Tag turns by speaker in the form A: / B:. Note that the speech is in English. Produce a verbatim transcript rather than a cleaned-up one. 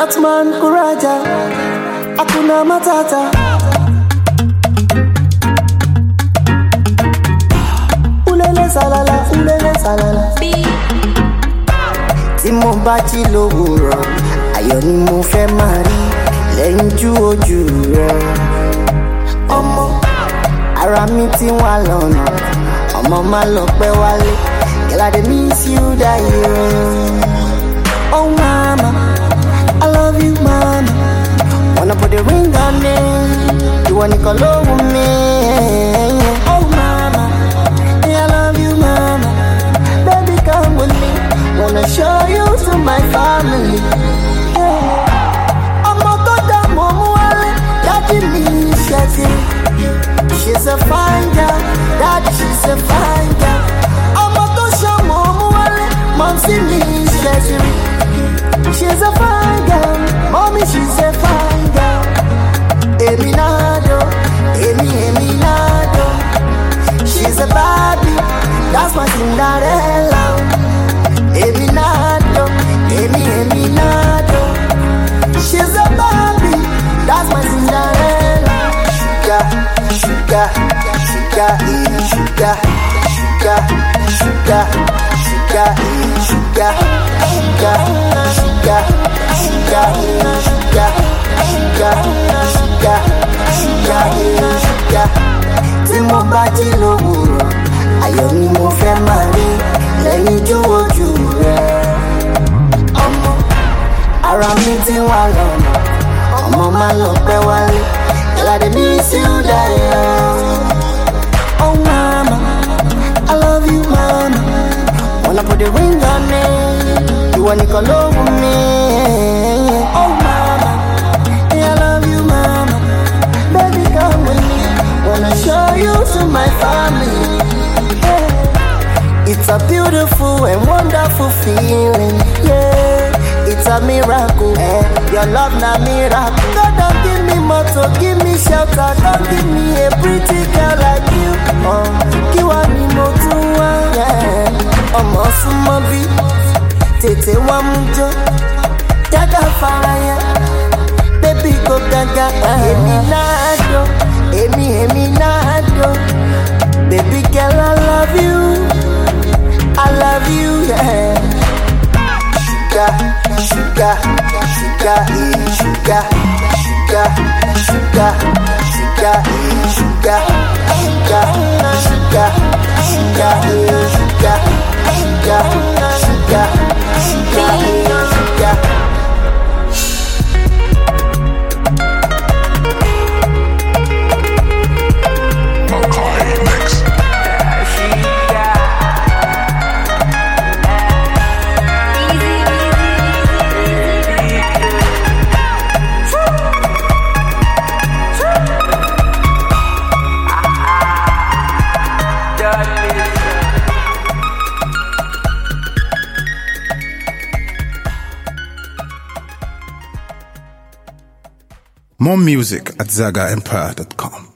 A: That man Kuraja, Hakuna Matata. Ulele salala, ulele salala. Tí mo bá jí lówùrọ̀, ayọ̀ ni mo fẹ́ máa rí lẹ́yìn jú ojú rẹ̀. Ọmọ ara mi ti wà lọ́nà, ọmọ má lọ pẹ́ wálé. Girl, I dey miss you die. Oh mama, I love you mama. Wanna put the ring on me, you wanna call over me. Oh mama, I love you mama. Baby come with me, wanna show you to my family. Ọmọ tó dá mọ́ mú wálé, daddy mi ṣe ti. She's a fine girl, daddy she's a fine girl. Ọmọ tó ṣe mọ́ mú wálé, mom see me ṣe ti. She's a fine girl, mommy she's a fine girl. Eminado, Emi Eminado. She's a Barbie, that's my Cinderella. Eminado, Emi Eminado. She's a Barbie, that's my Cinderella. Sugar, sugar, sugar, sugar, sugar, sugar, sugar, sugar, sugar, sugar, sugar, sugar, sugar, sugar, sugar, sugar. Tí mo bá jí lówùrọ̀, ayọ̀ ni mo fẹ́ máa rí lẹ́yìn jú ojú rẹ̀. Ọmọ ara mi ti wà lọ́nà, ọmọ má lọ pẹ́ wálé. Girl, I dey miss you die. Oh mama, I love you mama. Wanna put the ring on me, you wanna call over me. Oh mama, I love you mama. Baby come with me, wanna show you to my family. Yeah. It's a beautiful and wonderful feeling, yeah. It's a miracle, eh? Your love na miracle. God don't give me motto, give me shelter. Don't give me a pretty girl like you. Oh, kiwa ni motuwa, yeah. Omo sumo bi, tete wa mujo, jaga faraya, baby go gaga. Emi nado, emi emi nado, baby girl I love you, I love you, yeah. Sugar, sugar, sugar, sugar, sugar, sugar, sugar, sugar, sugar, sugar, sugar, sugar, sugar, sugar, sugar.
B: More music at zaga empire dot com.